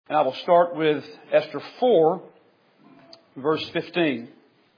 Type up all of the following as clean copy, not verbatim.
And I will start with Esther 4, verse 15.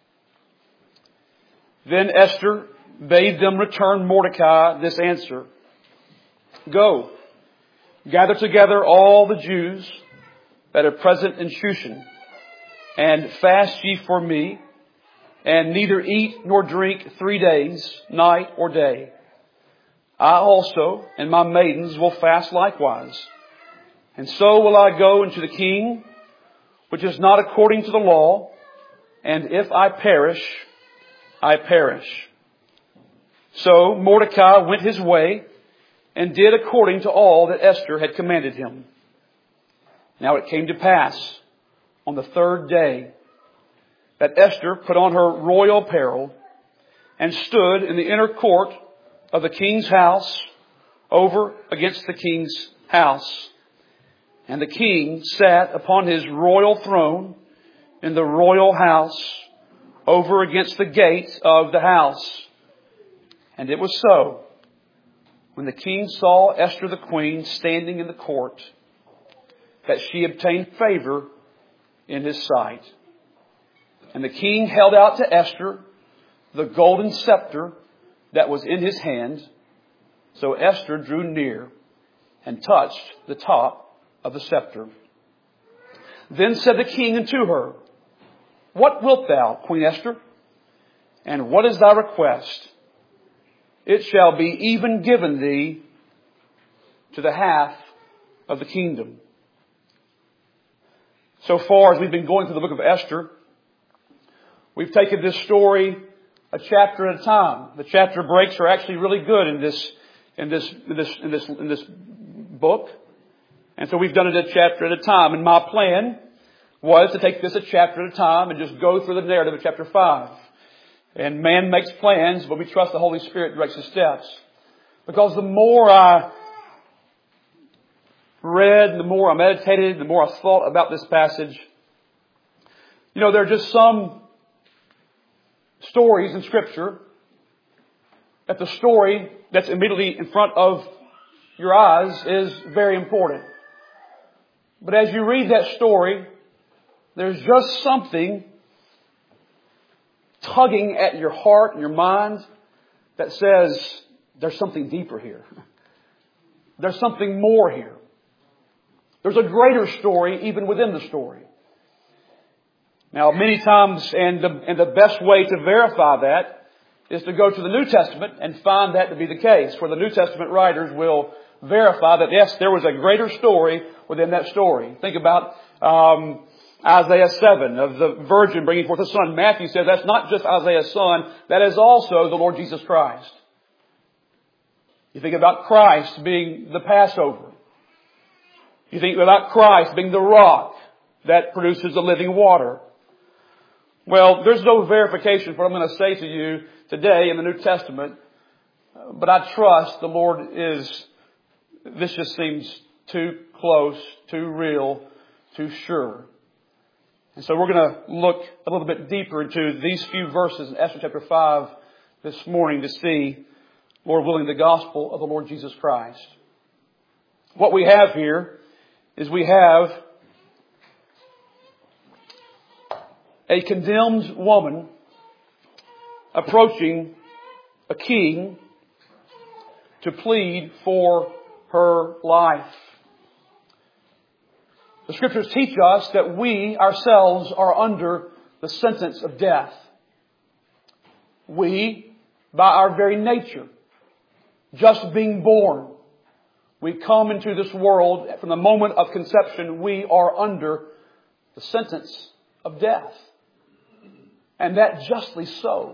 Then Esther bade them return Mordecai this answer. Go, gather together all the Jews that are present in Shushan, and fast ye for me, and neither eat nor drink 3 days, night or day. I also and my maidens will fast likewise. And so will I go into the king, which is not according to the law, and if I perish, I perish. So Mordecai went his way and did according to all that Esther had commanded him. Now it came to pass on the 3rd day that Esther put on her royal apparel and stood in the inner court of the king's house over against the king's house. And the king sat upon his royal throne in the royal house over against the gate of the house. And it was so, when the king saw Esther the queen standing in the court, that she obtained favor in his sight. And the king held out to Esther the golden scepter that was in his hand. So Esther drew near and touched the top of the scepter. Then said the king unto her, What wilt thou, Queen Esther? And what is thy request? It shall be even given thee to the half of the kingdom. So far as we've been going through the book of Esther, we've taken this story a chapter at a time. The chapter breaks are actually really good in this book. And so we've done it a chapter at a time. And my plan was to take this a chapter at a time and just go through the narrative of chapter 5. And man makes plans, but we trust the Holy Spirit directs his steps. Because the more I read, the more I meditated, the more I thought about this passage, there are just some stories in Scripture that the story that's immediately in front of your eyes is very important. But as you read that story, there's just something tugging at your heart and your mind that says there's something deeper here. There's something more here. There's a greater story even within the story. Now, many times, and the best way to verify that is to go to the New Testament and find that to be the case, where the New Testament writers will verify that, yes, there was a greater story within that story. Think about Isaiah 7 of the virgin bringing forth a son. Matthew says that's not just Isaiah's son, that is also the Lord Jesus Christ. You think about Christ being the Passover. You think about Christ being the rock that produces the living water. Well, there's no verification for what I'm going to say to you today in the New Testament, but I trust the Lord this just seems too close, too real, too sure. And so we're going to look a little bit deeper into these few verses in Esther chapter 5 this morning to see, Lord willing, the gospel of the Lord Jesus Christ. What we have here is we have a condemned woman approaching a king to plead for her life. The Scriptures teach us that we ourselves are under the sentence of death. We, by our very nature, just being born, we come into this world from the moment of conception, we are under the sentence of death. And that justly so.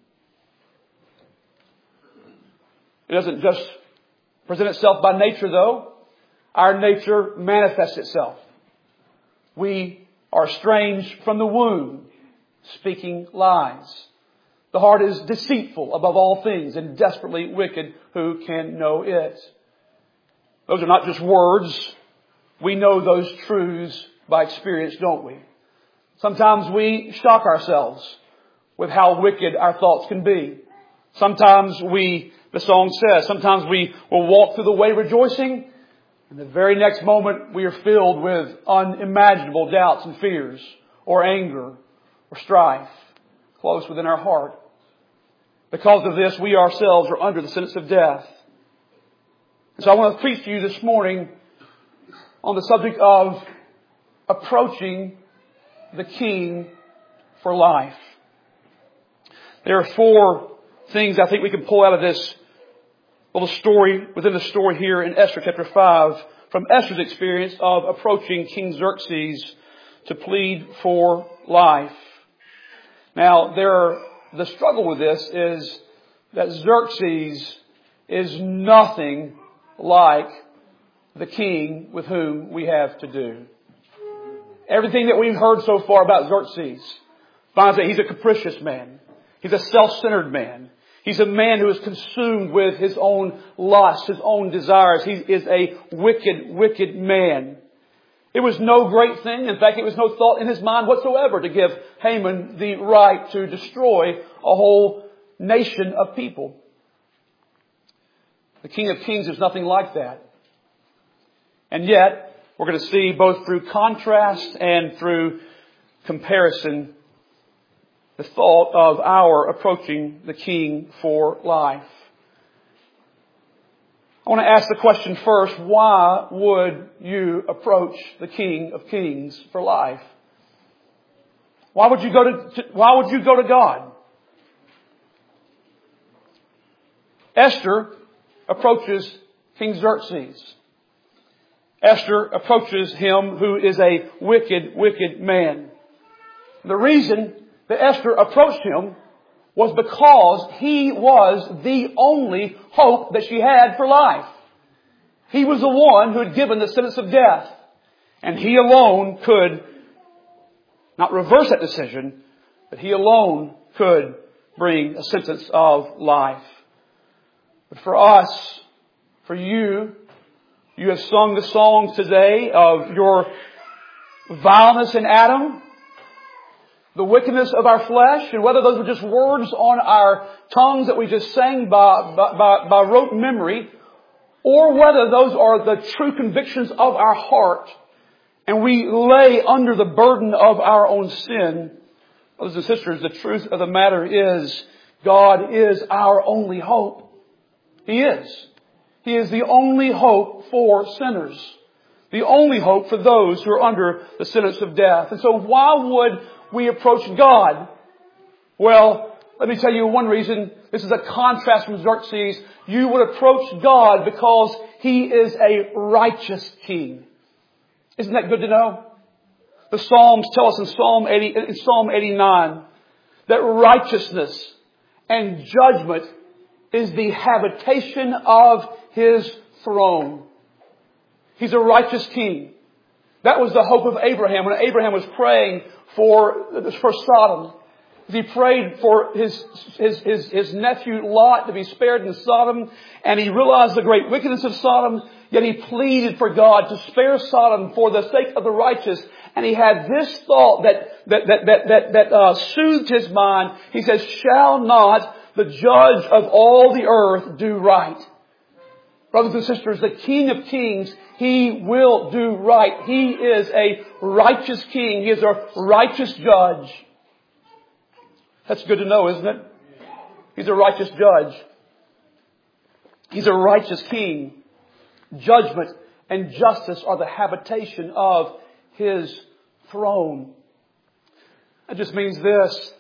It doesn't just present itself by nature, though. Our nature manifests itself. We are estranged from the womb, speaking lies. The heart is deceitful above all things and desperately wicked. Who can know it? Those are not just words. We know those truths by experience, don't we? Sometimes we shock ourselves with how wicked our thoughts can be. Sometimes the song says, sometimes we will walk through the way rejoicing, And the very next moment we are filled with unimaginable doubts and fears, or anger, or strife, close within our heart. Because of this, we ourselves are under the sentence of death. And so I want to preach to you this morning on the subject of approaching the King for life. There are 4 things I think we can pull out of this little story, within the story here in Esther chapter 5, from Esther's experience of approaching King Xerxes to plead for life. Now, the struggle with this is that Xerxes is nothing like the king with whom we have to do. Everything that we've heard so far about Xerxes finds that he's a capricious man. He's a self-centered man. He's a man who is consumed with his own lusts, his own desires. He is a wicked, wicked man. It was no great thing. In fact, it was no thought in his mind whatsoever to give Haman the right to destroy a whole nation of people. The King of Kings is nothing like that. And yet, we're going to see both through contrast and through comparison the thought of our approaching the King for life. I want to ask the question first, why would you approach the King of Kings for life? Why would you go to God? Esther approaches King Xerxes. Esther approaches him who is a wicked, wicked man. The reason that Esther approached him was because he was the only hope that she had for life. He was the one who had given the sentence of death. And he alone could not reverse that decision, but he alone could bring a sentence of life. But for us, for you, you have sung the song today of your vileness in Adam, the wickedness of our flesh, and whether those were just words on our tongues that we just sang by rote memory, or whether those are the true convictions of our heart, and we lay under the burden of our own sin. Brothers and sisters, the truth of the matter is, God is our only hope. He is. He is the only hope for sinners. The only hope for those who are under the sentence of death. And so why would we approach God? Well, let me tell you one reason. This is a contrast from Xerxes. You would approach God because He is a righteous King. Isn't that good to know? The Psalms tell us in Psalm 89 that righteousness and judgment is the habitation of His throne. He's a righteous King. That was the hope of Abraham when Abraham was praying for Sodom. He prayed for his nephew Lot to be spared in Sodom, and he realized the great wickedness of Sodom, yet he pleaded for God to spare Sodom for the sake of the righteous. And he had this thought that soothed his mind. He says, "Shall not the judge of all the earth do right?" Brothers and sisters, the King of Kings, He will do right. He is a righteous King. He is a righteous judge. That's good to know, isn't it? He's a righteous judge. He's a righteous King. Judgment and justice are the habitation of His throne. That just means this.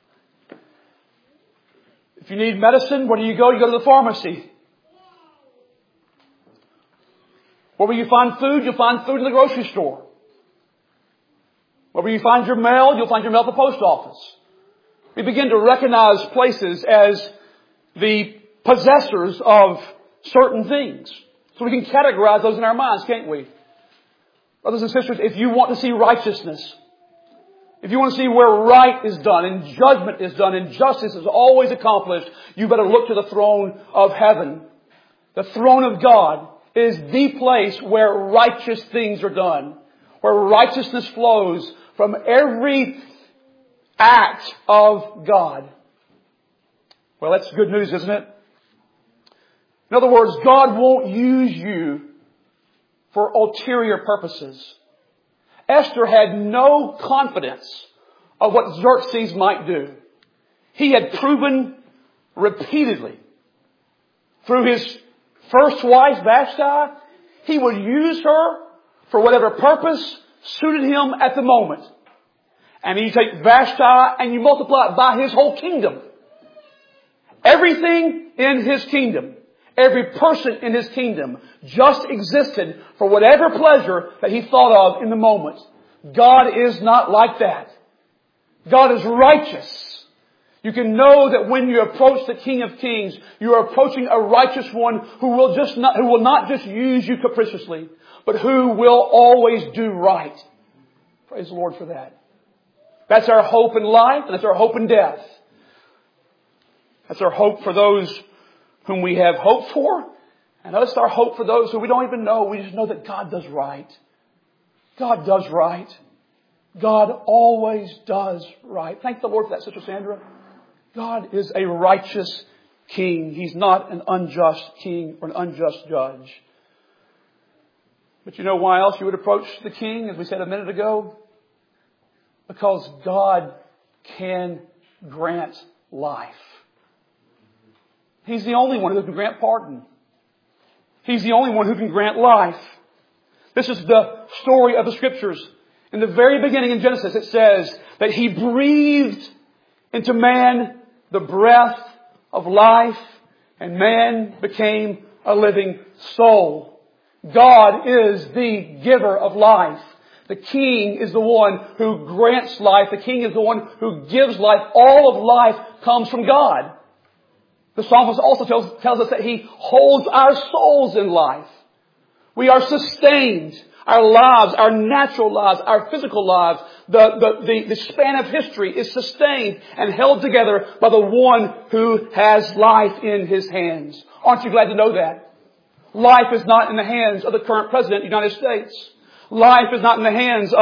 If you need medicine, where do you go? You go to the pharmacy. Where you find food, you'll find food in the grocery store. Wherever you find your mail, you'll find your mail at the post office. We begin to recognize places as the possessors of certain things. So we can categorize those in our minds, can't we? Brothers and sisters, if you want to see righteousness, if you want to see where right is done and judgment is done and justice is always accomplished, you better look to the throne of heaven. The throne of God is the place where righteous things are done, where righteousness flows from every act of God. Well, that's good news, isn't it? In other words, God won't use you for ulterior purposes. Esther had no confidence of what Xerxes might do. He had proven repeatedly through his first wife, Vashti, he would use her for whatever purpose suited him at the moment. And you take Vashti and you multiply it by his whole kingdom. Everything in his kingdom, every person in his kingdom just existed for whatever pleasure that he thought of in the moment. God is not like that. God is righteous. You can know that when you approach the King of Kings, you are approaching a righteous one who will not just use you capriciously, but who will always do right. Praise the Lord for that. That's our hope in life, and that's our hope in death. That's our hope for those whom we have hope for, and that's our hope for those who we don't even know. We just know that God does right. God does right. God always does right. Thank the Lord for that, Sister Sandra. God is a righteous King. He's not an unjust king or an unjust judge. But you know why else you would approach the King, as we said a minute ago? Because God can grant life. He's the only one who can grant pardon. He's the only one who can grant life. This is the story of the Scriptures. In the very beginning in Genesis, it says that He breathed into man the breath of life, and man became a living soul. God is the giver of life. The King is the one who grants life. The King is the one who gives life. All of life comes from God. The psalmist also tells us that He holds our souls in life. We are sustained. Our lives, our natural lives, our physical lives, the span of history is sustained and held together by the one who has life in His hands. Aren't you glad to know that? Life is not in the hands of the current President of the United States. Life is not in the hands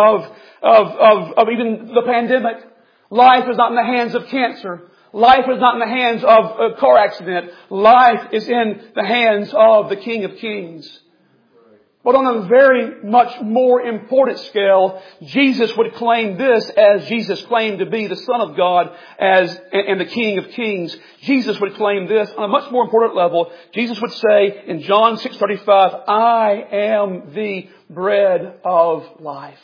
of even the pandemic. Life is not in the hands of cancer. Life is not in the hands of a car accident. Life is in the hands of the King of Kings. But on a very much more important scale, Jesus would claim this as Jesus claimed to be the Son of God and the King of Kings. Jesus would claim this on a much more important level. Jesus would say in John 6:35, I am the bread of life.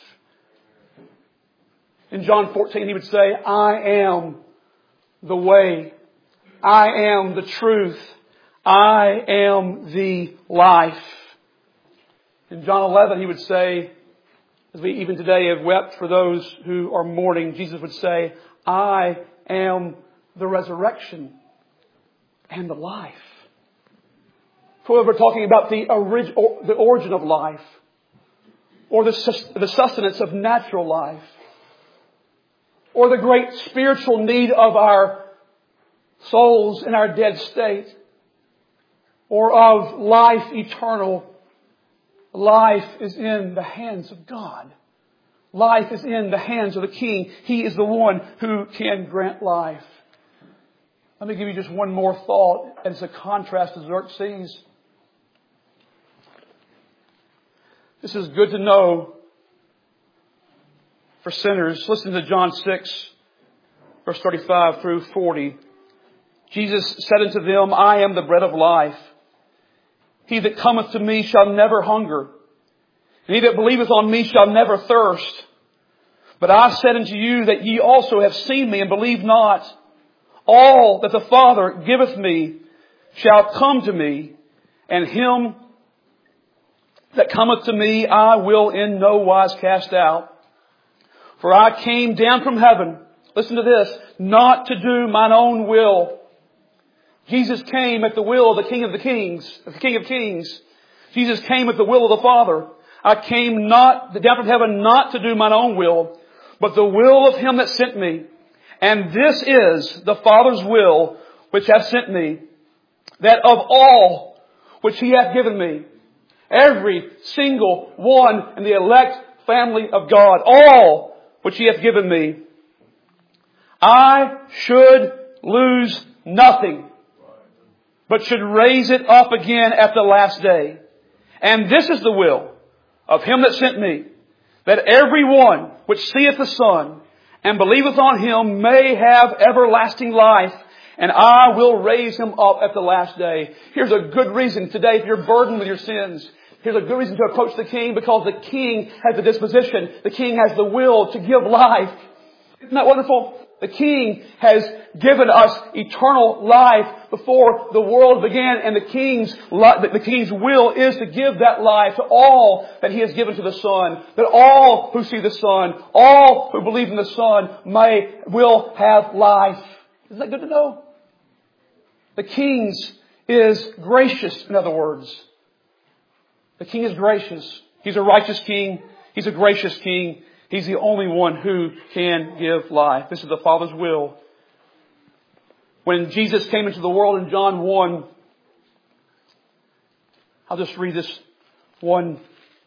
In John 14, He would say, I am the way. I am the truth. I am the life. In John 11, He would say, as we even today have wept for those who are mourning, Jesus would say, I am the resurrection and the life. So we're talking about the origin of life, or the sustenance of natural life, or the great spiritual need of our souls in our dead state, or of life eternal. Life is in the hands of God. Life is in the hands of the King. He is the one who can grant life. Let me give you just one more thought as a contrast to Xerxes. This is good to know for sinners. Listen to John 6, verse 35 through 40. Jesus said unto them, I am the bread of life. He that cometh to me shall never hunger, and he that believeth on me shall never thirst. But I said unto you that ye also have seen me, and believe not. All that the Father giveth me shall come to me, and him that cometh to me I will in no wise cast out. For I came down from heaven, listen to this, not to do mine own will. Jesus came at the will of the King of the Kings, the King of Kings. Jesus came at the will of the Father. I came down from heaven not to do mine own will, but the will of Him that sent me. And this is the Father's will which hath sent me, that of all which He hath given me, every single one in the elect family of God, all which He hath given me, I should lose nothing, but should raise it up again at the last day. And this is the will of Him that sent me, that every one which seeth the Son and believeth on Him may have everlasting life, and I will raise him up at the last day. Here's a good reason today, if you're burdened with your sins, here's a good reason to approach the King, because the King has the disposition, the King has the will to give life. Isn't that wonderful? The King has given us eternal life before the world began, and the King's will is to give that life to all that He has given to the Son, that all who see the Son, all who believe in the Son will have life. Isn't that good to know? The King is gracious, in other words. The King is gracious. He's a righteous King. He's a gracious King. He's the only one who can give life. This is the Father's will. When Jesus came into the world in John 1, I'll just read this one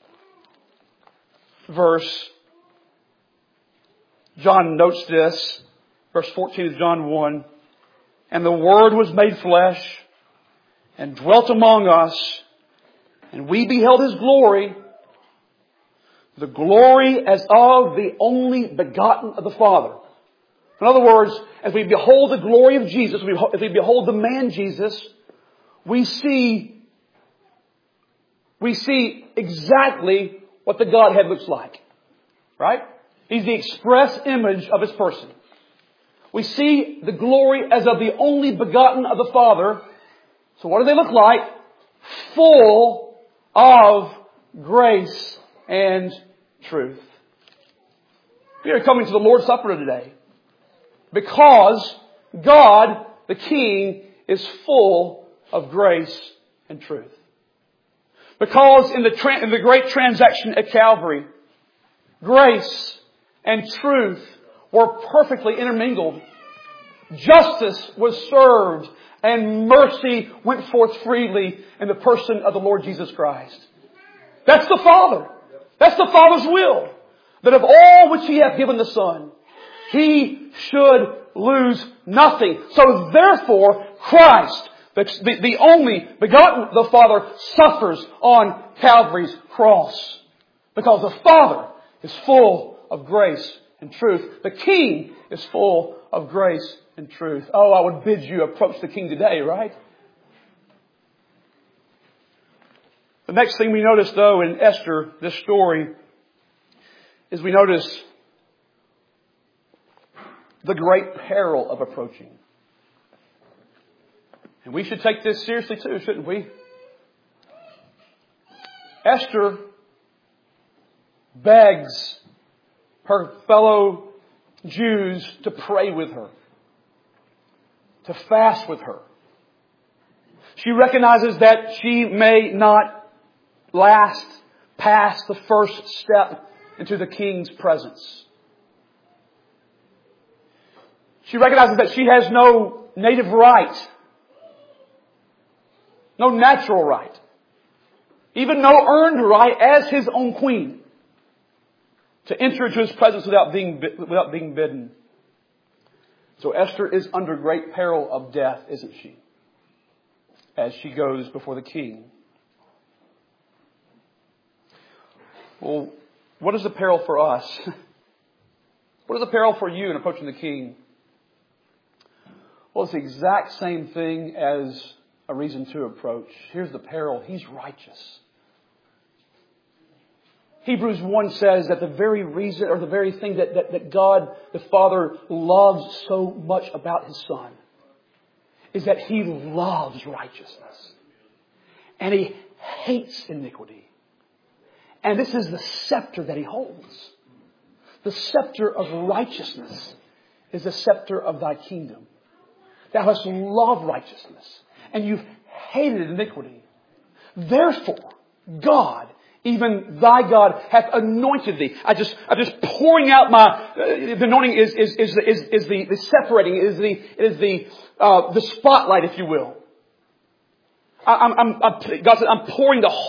verse. John notes this. Verse 14 of John 1. And the Word was made flesh and dwelt among us, and we beheld His glory, the glory as of the only begotten of the Father. In other words, as we behold the glory of Jesus, as we behold the man Jesus, we see exactly what the Godhead looks like. Right? He's the express image of His person. We see the glory as of the only begotten of the Father. So what do they look like? Full of grace and truth. We are coming to the Lord's Supper today because God, the King, is full of grace and truth. Because in the great transaction at Calvary, grace and truth were perfectly intermingled. Justice was served and mercy went forth freely in the person of the Lord Jesus Christ. That's the Father. That's the Father's will. That of all which He hath given the Son, He should lose nothing. So therefore, Christ, the only begotten of the Father, suffers on Calvary's cross. Because the Father is full of grace and truth. The King is full of grace and truth. Oh, I would bid you approach the King today, right? The next thing we notice, though, in Esther, this story, is we notice the great peril of approaching. And we should take this seriously too, shouldn't we? Esther begs her fellow Jews to pray with her, to fast with her. She recognizes that she may not last past the first step into the King's presence. She recognizes that she has no native right, no natural right, even no earned right as His own queen to enter into His presence without being bidden. So Esther is under great peril of death, isn't she? As she goes before the King. Well, what is the peril for us? What is the peril for you in approaching the King? Well, it's the exact same thing as a reason to approach. Here's the peril. He's righteous. Hebrews 1 says that the very reason or the very thing that God the Father loves so much about His Son is that He loves righteousness. And He hates iniquity. And this is the scepter that He holds. The scepter of righteousness is the scepter of Thy kingdom. Thou hast loved righteousness, and you've hated iniquity. Therefore, God, even Thy God, hath anointed thee. I'm just pouring out the anointing is the separating, is the spotlight, if you will. God said, I'm pouring the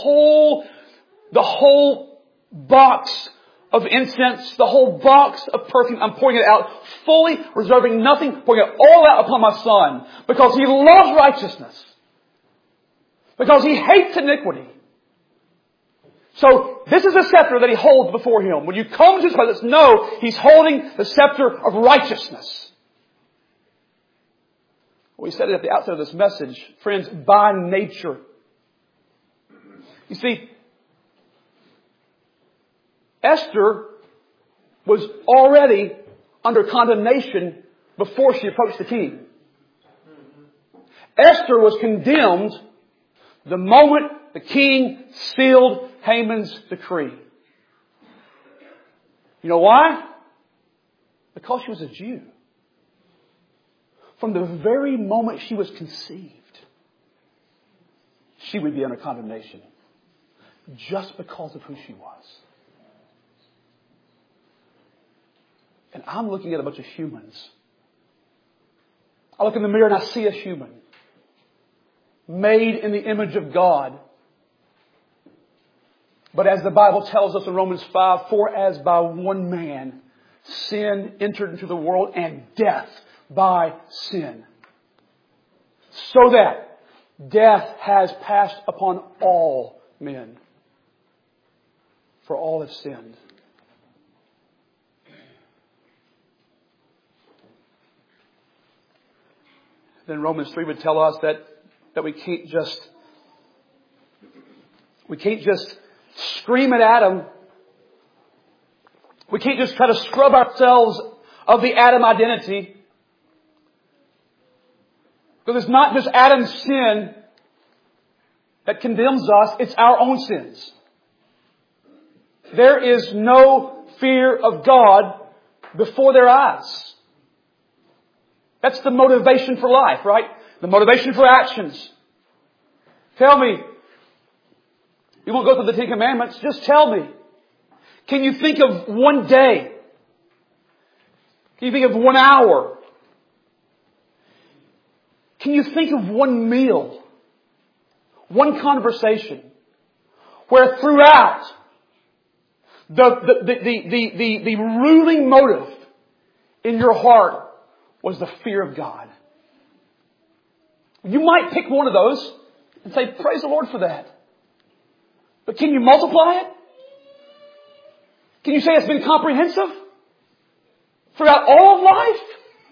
whole box of incense, the whole box of perfume. I'm pouring it out fully, reserving nothing, pouring it all out upon my Son, because He loves righteousness, because He hates iniquity. So this is the scepter that He holds before Him. When you come to His presence, know He's holding the scepter of righteousness. We said it at the outset of this message, friends, by nature. You see, Esther was already under condemnation before she approached the king. Esther was condemned the moment the king sealed Haman's decree. You know why? Because she was a Jew. From the very moment she was conceived, she would be under condemnation. Just because of who she was. And I'm looking at a bunch of humans. I look in the mirror and I see a human. Made in the image of God. But as the Bible tells us in Romans 5, for as by one man sin entered into the world and death by sin. So that death has passed upon all men. For all have sinned. Then Romans 3 would tell us that we can't just scream at Adam. We can't just try to scrub ourselves of the Adam identity. Because it's not just Adam's sin that condemns us, it's our own sins. There is no fear of God before their eyes. That's the motivation for life, right? The motivation for actions. Tell me. You won't go through the Ten Commandments. Just tell me. Can you think of one day? Can you think of 1 hour? Can you think of one meal? One conversation? Where throughout the ruling motive in your heart was the fear of God. You might pick one of those and say, praise the Lord for that. But can you multiply it? Can you say it's been comprehensive? Throughout all of life?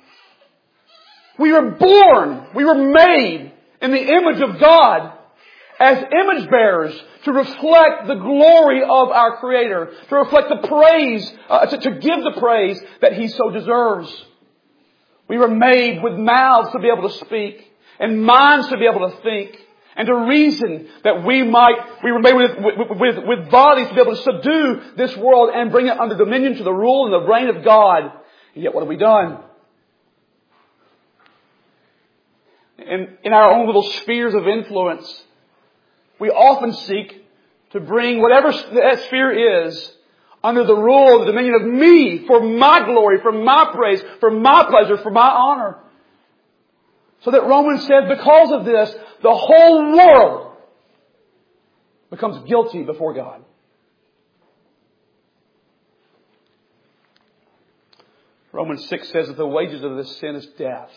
We were born, we were made in the image of God as image bearers to reflect the glory of our Creator, to reflect the praise, to give the praise that He so deserves. We were made with mouths to be able to speak and minds to be able to think and to reason that we were made with bodies to be able to subdue this world and bring it under dominion to the rule and the reign of God. And yet what have we done? In our own little spheres of influence, we often seek to bring whatever that sphere is under the rule, the dominion of me, for my glory, for my praise, for my pleasure, for my honor. So that Romans says, because of this, the whole world becomes guilty before God. Romans 6 says that the wages of this sin is death.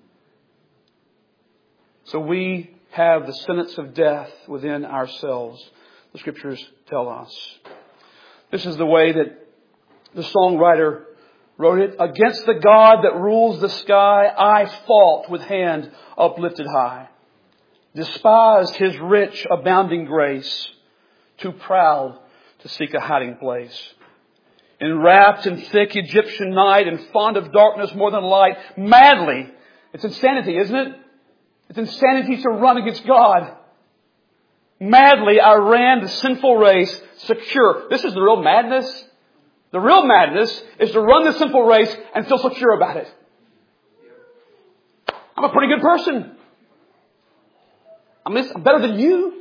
So we have the sentence of death within ourselves. The Scriptures tell us. This is the way that the songwriter wrote it. Against the God that rules the sky, I fought with hand uplifted high. Despised His rich, abounding grace. Too proud to seek a hiding place. Enwrapped in thick Egyptian night and fond of darkness more than light. Madly. It's insanity, isn't it? It's insanity to run against God. Madly I ran the sinful race secure. This is the real madness. The real madness is to run the sinful race and feel secure about it. I'm a pretty good person. I'm better than you.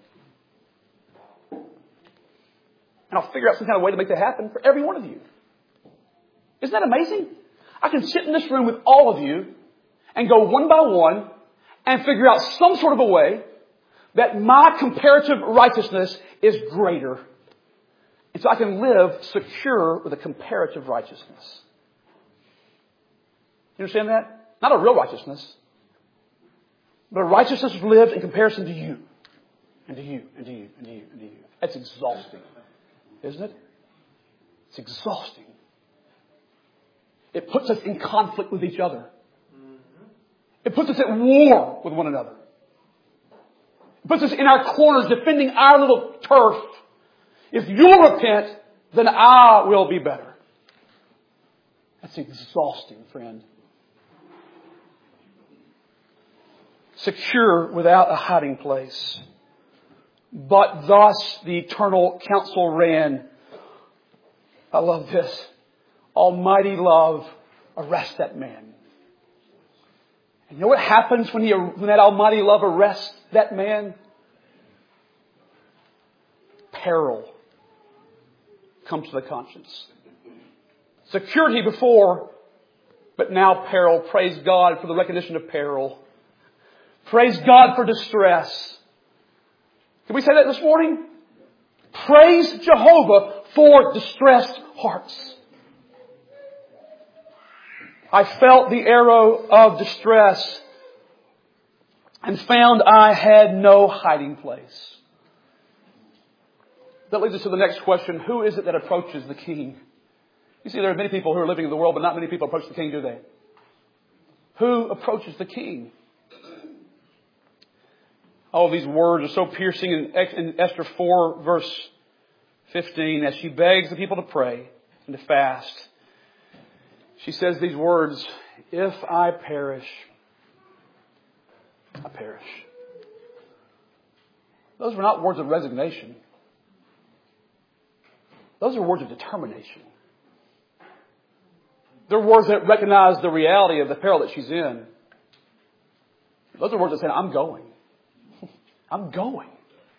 And I'll figure out some kind of way to make that happen for every one of you. Isn't that amazing? I can sit in this room with all of you and go one by one and figure out some sort of a way that my comparative righteousness is greater. And so I can live secure with a comparative righteousness. You understand that? Not a real righteousness, but a righteousness lived in comparison to you, and to you, and to you, and to you, and to you. That's exhausting, isn't it? It's exhausting. It puts us in conflict with each other. It puts us at war with one another. It puts us in our corners defending our little turf. If you'll repent, then I will be better. That's exhausting, friend. Secure without a hiding place. But thus the eternal counsel ran. I love this. Almighty love arrests that man. And you know what happens when that almighty love arrests that man? Peril comes to the conscience. Security before, but now peril. Praise God for the recognition of peril. Praise God for distress. Can we say that this morning? Praise Jehovah for distressed hearts. I felt the arrow of distress and found I had no hiding place. That leads us to the next question. Who is it that approaches the King? You see, there are many people who are living in the world, but not many people approach the King, do they? Who approaches the King? Oh, these words are so piercing in Esther 4, verse 15, as she begs the people to pray and to fast. She says these words, if I perish, I perish. Those were not words of resignation. Those are words of determination. They're words that recognize the reality of the peril that she's in. Those are words that say, I'm going. I'm going.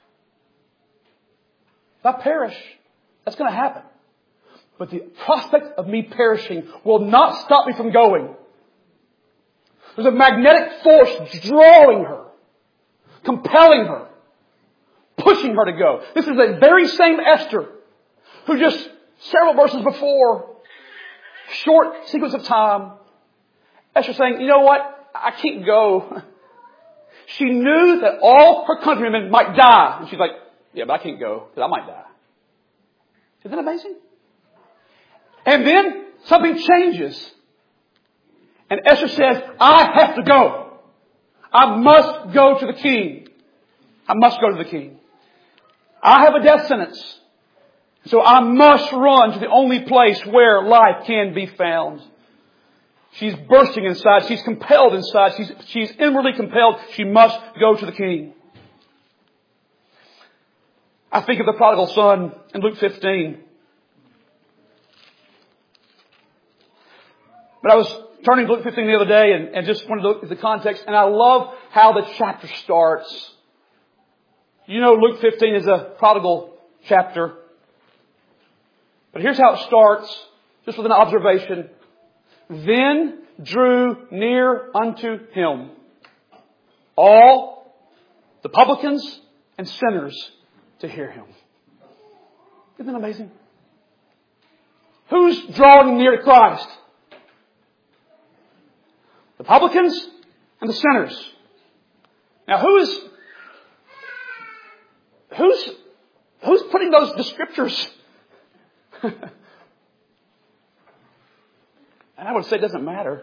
If I perish, that's going to happen. But the prospect of me perishing will not stop me from going. There's a magnetic force drawing her, compelling her, pushing her to go. This is the very same Esther who just several verses before, short sequence of time, Esther saying, you know what? I can't go. She knew that all her countrymen might die. And she's like, yeah, but I can't go because I might die. Isn't that amazing? And then something changes. And Esther says, I have to go. I must go to the King. I must go to the King. I have a death sentence. So I must run to the only place where life can be found. She's bursting inside. She's compelled inside. She's inwardly compelled. She must go to the King. I think of the prodigal son in Luke 15. But I was turning to Luke 15 the other day and just wanted to look at the context. And I love how the chapter starts. You know Luke 15 is a prodigal chapter. But here's how it starts, just with an observation. Then drew near unto him all the publicans and sinners to hear him. Isn't that amazing? Who's drawing near to Christ? The publicans and the sinners. Now who's putting those descriptors? And I would say it doesn't matter.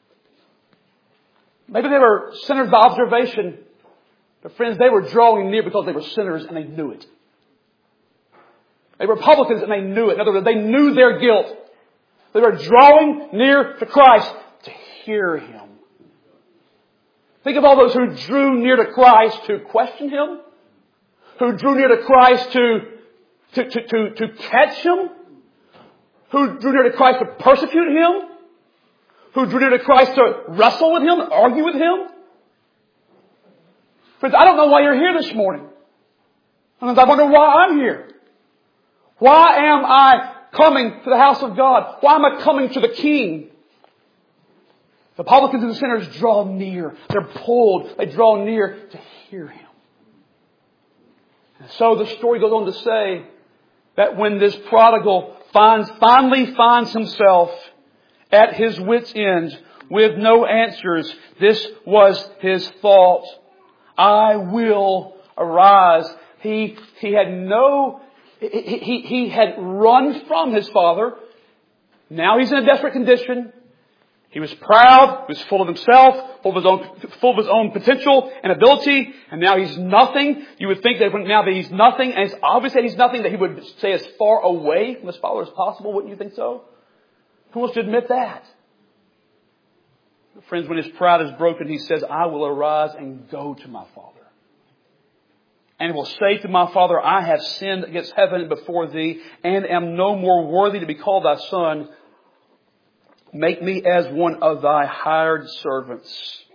Maybe they were sinners by observation. But friends, they were drawing near because they were sinners and they knew it. They were publicans and they knew it. In other words, they knew their guilt. They were drawing near to Christ to hear Him. Think of all those who drew near to Christ to question Him. Who drew near to Christ to catch Him. Who drew near to Christ to persecute Him. Who drew near to Christ to wrestle with Him, argue with Him. Friends, I don't know why you're here this morning. I wonder why I'm here. Why am I coming to the house of God? Why am I coming to the King? The publicans and the sinners draw near. They're pulled. They draw near to hear Him. And so the story goes on to say that when this prodigal finally finds himself at his wit's end with no answers, this was his thought. I will arise He had run from his father. Now he's in a desperate condition. He was proud. He was full of himself, full of his own potential and ability. And now he's nothing. You would think that now that he's nothing, and it's obvious that he's nothing, that he would stay as far away from his father as possible. Wouldn't you think so? Who wants to admit that? Friends, when his pride is broken, he says, I will arise and go to my father. And will say to my father, I have sinned against heaven and before thee, and am no more worthy to be called thy son. Make me as one of thy hired servants.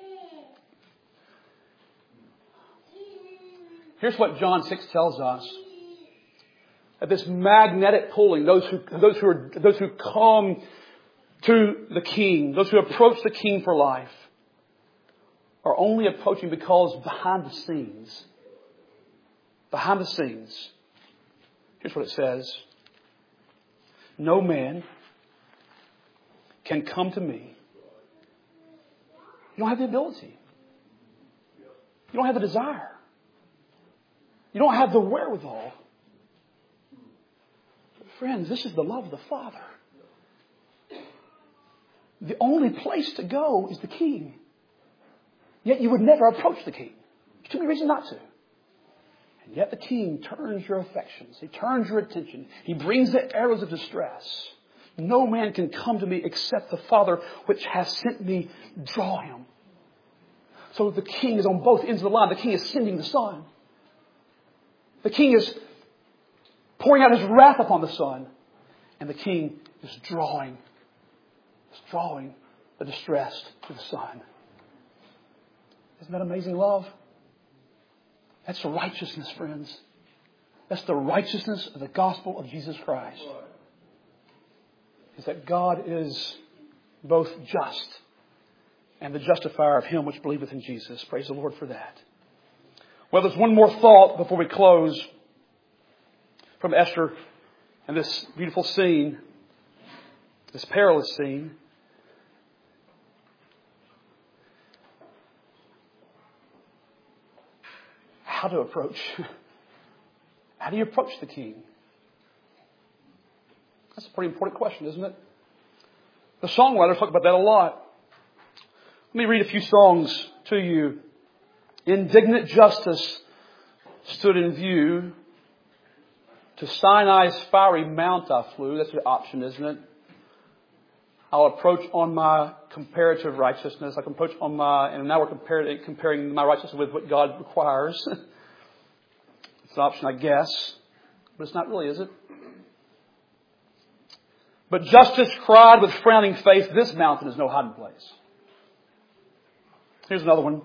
Here's what John 6 tells us. That this magnetic pulling, those who come to the King, those who approach the King for life, are only approaching because behind the scenes, here's what it says. No man can come to me. You don't have the ability. You don't have the desire. You don't have the wherewithal. But friends, this is the love of the Father. The only place to go is the King. Yet you would never approach the King. There's too many reasons not to. And yet the King turns your affections. He turns your attention. He brings the arrows of distress. No man can come to me except the Father which has sent me draw him. So the King is on both ends of the line. The King is sending the Son. The King is pouring out his wrath upon the Son. And the King is drawing the distressed to the Son. Isn't that amazing love? That's righteousness, friends. That's the righteousness of the gospel of Jesus Christ. Is that God is both just and the justifier of him which believeth in Jesus. Praise the Lord for that. Well, there's one more thought before we close from Esther and this beautiful scene, this perilous scene. How to approach. How do you approach the King? That's a pretty important question, isn't it? The songwriters talk about that a lot. Let me read a few songs to you. Indignant justice stood in view. To Sinai's fiery mount I flew. That's an option, isn't it? I'll approach on my comparative righteousness. I can approach on and now we're comparing my righteousness with what God requires. It's an option, I guess. But it's not really, is it? But justice cried with frowning face, this mountain is no hiding place. Here's another one.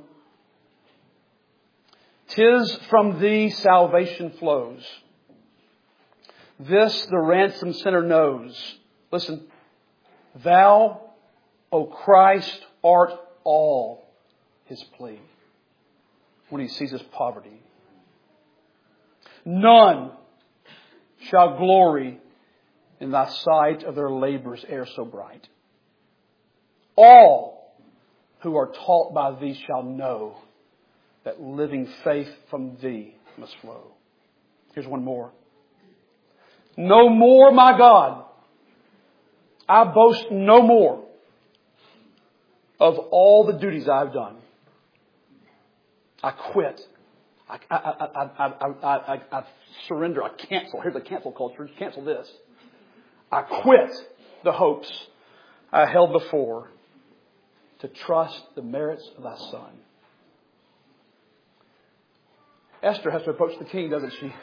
'Tis from thee salvation flows. This the ransomed sinner knows. Listen. Thou, O Christ, art all his plea when he sees his poverty. None shall glory in thy sight of their labors e'er so bright. All who are taught by thee shall know that living faith from thee must flow. Here's one more. No more, my God, I boast no more of all the duties I've done. I quit. I surrender. I cancel. Here's the cancel culture. Cancel this. I quit the hopes I held before to trust the merits of thy Son. Esther has to approach the King, doesn't she?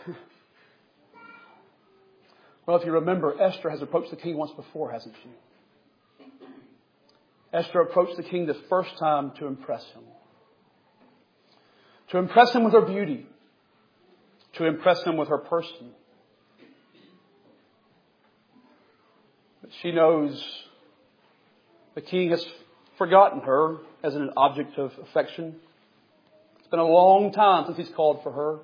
Well, if you remember, Esther has approached the King once before, hasn't she? Esther approached the King the first time to impress him. To impress him with her beauty. To impress him with her person. But she knows the King has forgotten her as an object of affection. It's been a long time since he's called for her.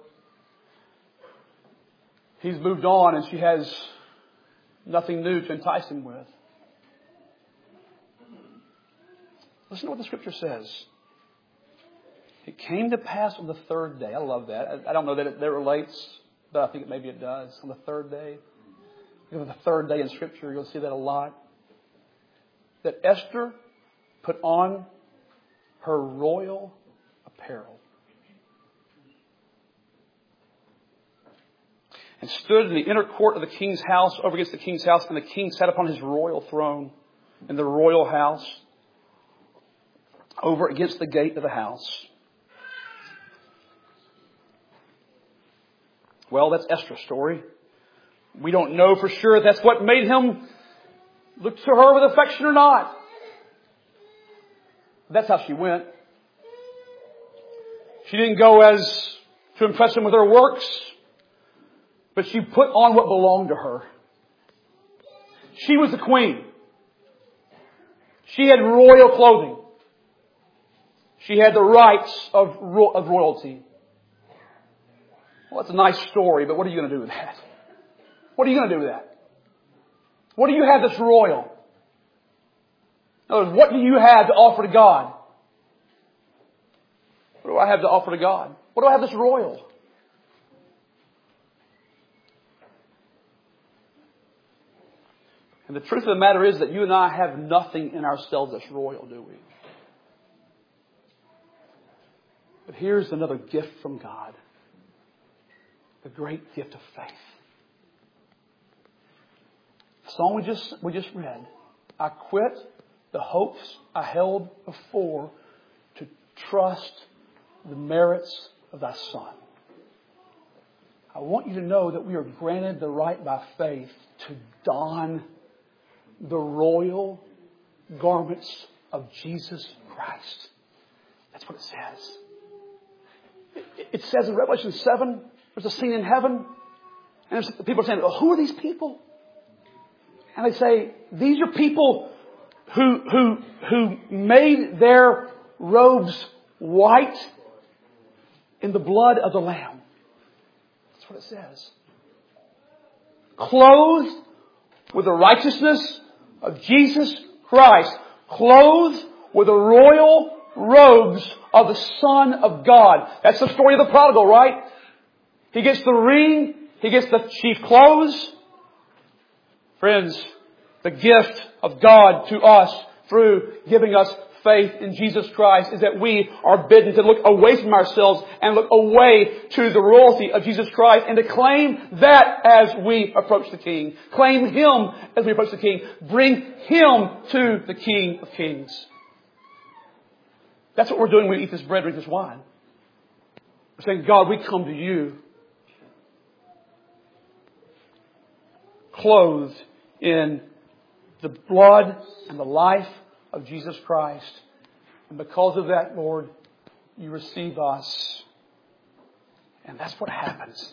He's moved on and she has nothing new to entice him with. Listen to what the Scripture says. It came to pass on the third day. I love that. I don't know that it relates, but I think maybe it does. On the third day. The third day in Scripture, you'll see that a lot. That Esther put on her royal apparel and stood in the inner court of the king's house, over against the king's house, and the king sat upon his royal throne in the royal house, over against the gate of the house. Well, that's Esther's story. We don't know for sure if that's what made him look to her with affection or not. That's how she went. She didn't go as to impress him with her works, but she put on what belonged to her. She was the queen. She had royal clothing. She had the rights of royalty. Well, that's a nice story, but what are you going to do with that? What are you going to do with that? What do you have that's royal? In other words, what do you have to offer to God? What do I have to offer to God? What do I have that's royal? And the truth of the matter is that you and I have nothing in ourselves that's royal, do we? But here's another gift from God. The great gift of faith. The song we just read. I quit the hopes I held before to trust the merits of thy Son. I want you to know that we are granted the right by faith to don the royal garments of Jesus Christ. That's what it says. It says in Revelation 7, there's a scene in heaven, and people are saying, "Oh, who are these people?" And they say, "These are people who made their robes white in the blood of the Lamb." That's what it says. Clothed with the righteousness of Jesus Christ. Clothed with the royal robes of the Son of God. That's the story of the prodigal, right? He gets the ring. He gets the chief clothes. Friends, the gift of God to us through giving us faith in Jesus Christ is that we are bidden to look away from ourselves and look away to the royalty of Jesus Christ and to claim that as we approach the King. Claim Him as we approach the King. Bring Him to the King of Kings. That's what we're doing when we eat this bread, drink this wine. We're saying, God, we come to you clothed in the blood and the life of Jesus Christ. And because of that, Lord, you receive us. And that's what happens.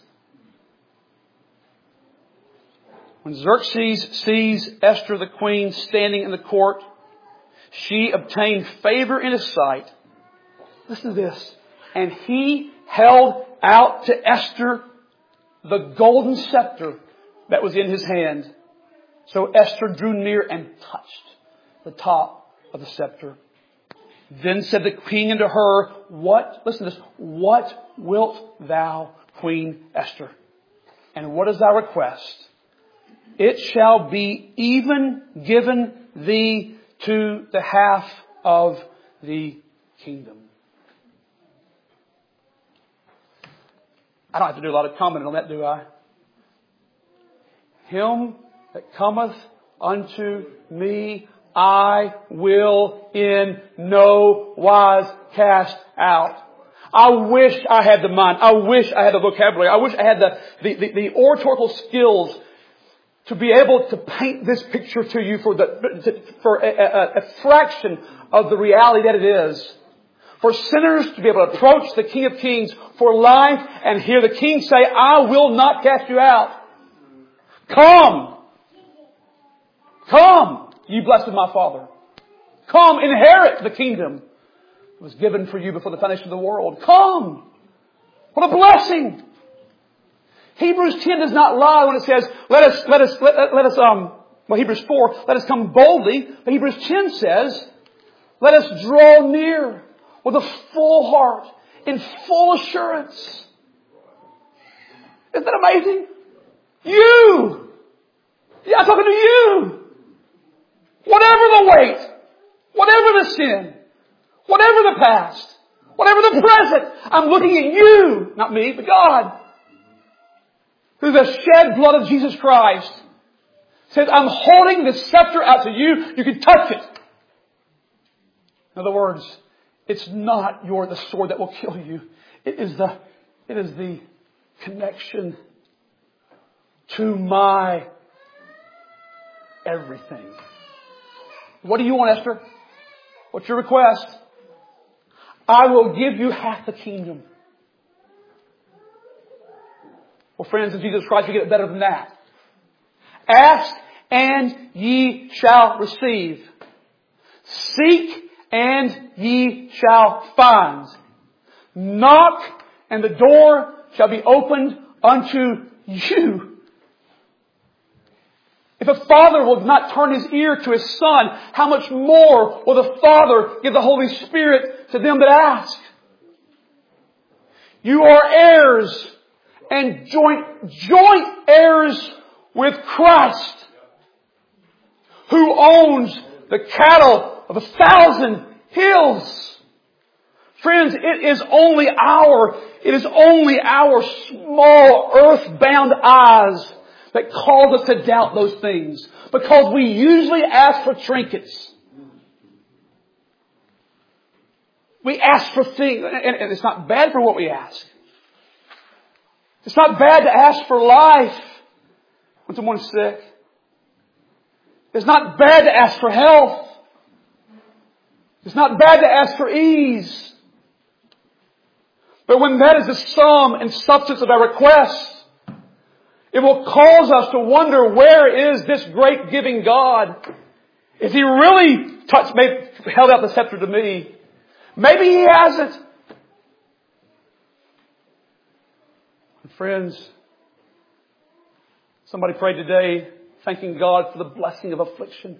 When Xerxes sees Esther the queen standing in the court, she obtained favor in his sight. Listen to this. And he held out to Esther the golden scepter that was in his hand. So Esther drew near and touched the top of the scepter. Then said the king unto her, listen to this, what wilt thou, Queen Esther? And what is thy request? It shall be even given thee to the half of the kingdom. I don't have to do a lot of commenting on that, do I? Him that cometh unto me, I will in no wise cast out. I wish I had the mind. I wish I had the vocabulary. I wish I had the oratorical skills to be able to paint this picture to you for a fraction of the reality that it is. For sinners to be able to approach the King of Kings for life and hear the King say, I will not cast you out. Come. Come, ye blessed of my Father. Come, inherit the kingdom that was given for you before the foundation of the world. Come. What a blessing. Hebrews 10 does not lie when it says, Hebrews 4, let us come boldly. But Hebrews 10 says, let us draw near with a full heart in full assurance. Isn't that amazing? You! Yeah, I'm talking to you! Whatever the weight, whatever the sin, whatever the past, whatever the present, I'm looking at you, not me, but God. Through the shed blood of Jesus Christ, says, I'm holding the scepter out to you. You can touch it. In other words, it's not the sword that will kill you. It is the connection to my everything. What do you want, Esther? What's your request? I will give you half the kingdom. Well, friends, in Jesus Christ, we get it better than that. Ask and ye shall receive. Seek and ye shall find. Knock and the door shall be opened unto you. If a father will not turn his ear to his son, how much more will the Father give the Holy Spirit to them that ask? You are heirs and joint heirs with Christ, who owns the cattle of 1,000 hills. Friends, it is only our small earthbound eyes that cause us to doubt those things, because we usually ask for trinkets. We ask for things, and it's not bad for what we ask. It's not bad to ask for life when someone's sick. It's not bad to ask for health. It's not bad to ask for ease. But when that is the sum and substance of our requests, it will cause us to wonder, where is this great giving God? Is He really held out the scepter to me? Maybe He hasn't. And friends, somebody prayed today thanking God for the blessing of affliction.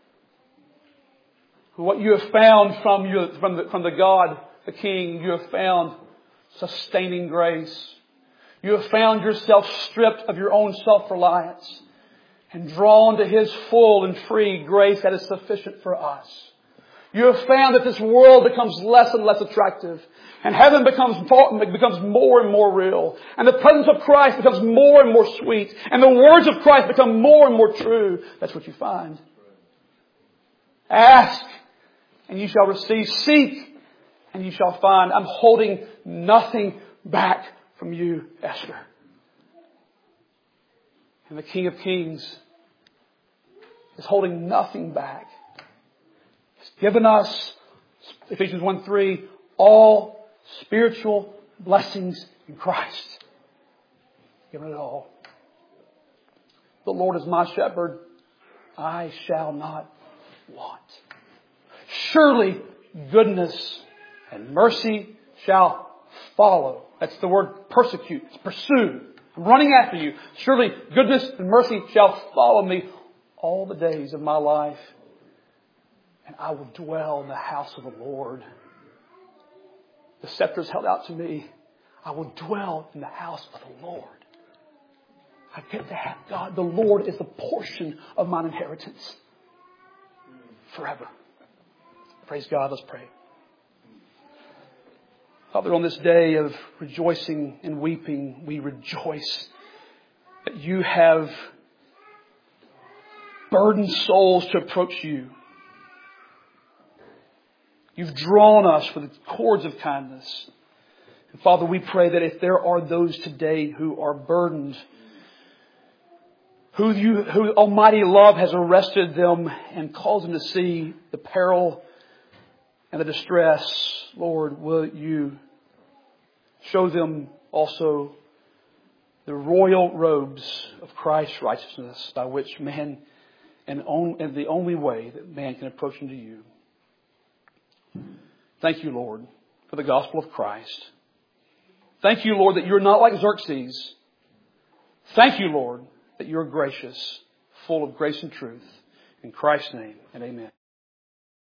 For what you have found from the God, the King, you have found sustaining grace. You have found yourself stripped of your own self-reliance and drawn to His full and free grace that is sufficient for us. You have found that this world becomes less and less attractive, and heaven becomes more and more real, and the presence of Christ becomes more and more sweet, and the words of Christ become more and more true. That's what you find. Ask, and you shall receive. Seek, and you shall find. I'm holding nothing back from you, Esther. And the King of Kings is holding nothing back. He's given us, Ephesians 1:3, all spiritual blessings in Christ. He's given it all. The Lord is my shepherd. I shall not want. Surely goodness and mercy shall follow. That's the word persecute. It's pursue. I'm running after you. Surely goodness and mercy shall follow me all the days of my life. And I will dwell in the house of the Lord. The scepter is held out to me. I will dwell in the house of the Lord. I get to have God. The Lord is the portion of mine inheritance forever. Praise God. Let's pray. Father, on this day of rejoicing and weeping, we rejoice that you have burdened souls to approach you. You've drawn us with cords of kindness. And Father, we pray that if there are those today who are burdened, who Almighty love has arrested them and caused them to see the peril and the distress, Lord, will you show them also the royal robes of Christ's righteousness, by which man, and the only way that man can approach unto you. Thank you, Lord, for the gospel of Christ. Thank you, Lord, that you're not like Xerxes. Thank you, Lord, that you're gracious, full of grace and truth. In Christ's name, and amen.